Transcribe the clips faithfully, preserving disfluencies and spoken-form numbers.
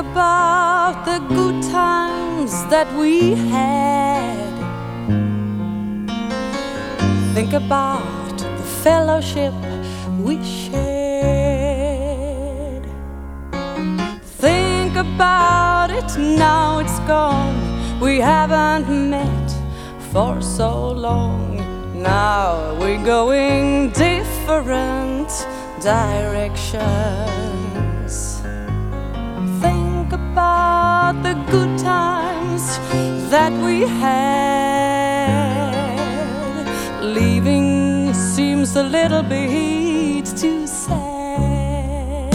about the good times that we had. Think about the fellowship we shared. Think about it, now it's gone. We haven't met for so long. Now we're going different directions. Think about the good times that we had. Leaving seems a little bit too sad.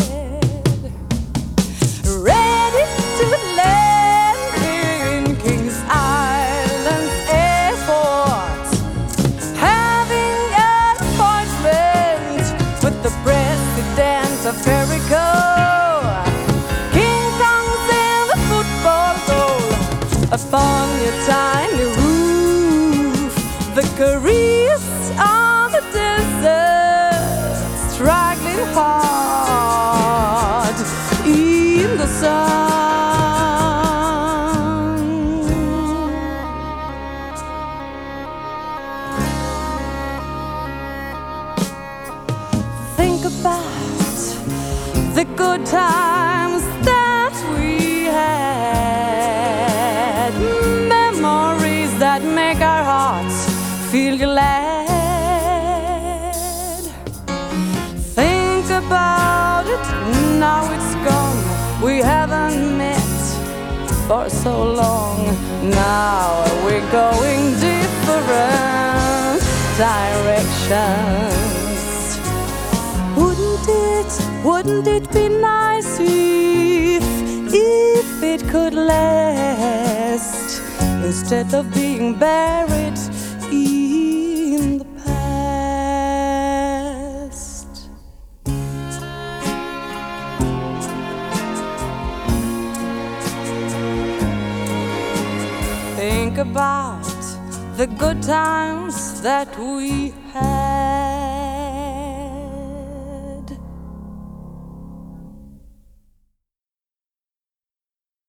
Ready to land in Kings Island Airport, having an appointment with the president of Jericho. King Kong's in the football goal upon your tiny roof. The careers on the desert, struggling hard in the sun. Think about the good times that we had, memories that make our hearts feel glad. Think about it, now it's gone. We haven't met for so long. Now we're going different directions. Wouldn't it, wouldn't it be nice if, if it could last, instead of being buried in the past? Think about the good times that we had.